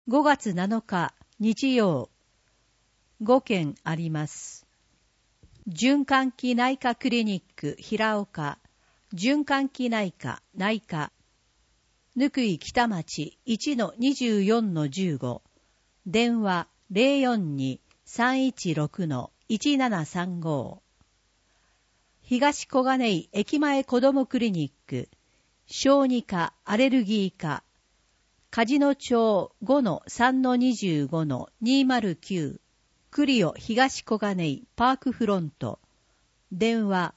5月7日日曜、5件あります。循環器内科クリニック平岡、循環器内科内科、ぬくい北町 1-24-15、電話 042-316-1735、東小金井駅前子どもクリニック、小児科アレルギー科、梶野町 5-3-25-209、クリオ東小金井パークフロント、電話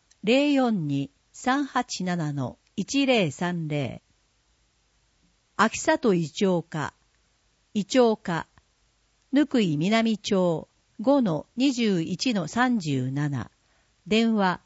042-387-1030、秋里医長課、医長課、ぬくい南町 5-21-37、電話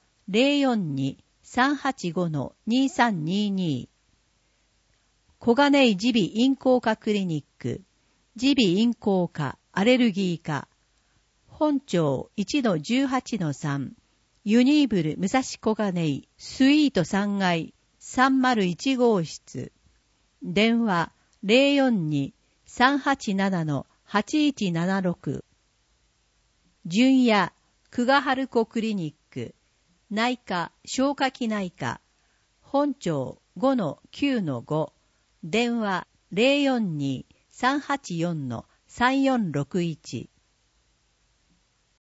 042-385-2322、小金井耳鼻咽喉科クリニック、耳鼻咽喉科アレルギー科、本町 1-18-3、ユニーブル武蔵小金井スイート3階301号室、電話 042-387-8176、純也久我春子クリニック、内科消化器内科、本町 5-9-5、電話 042-384-3461、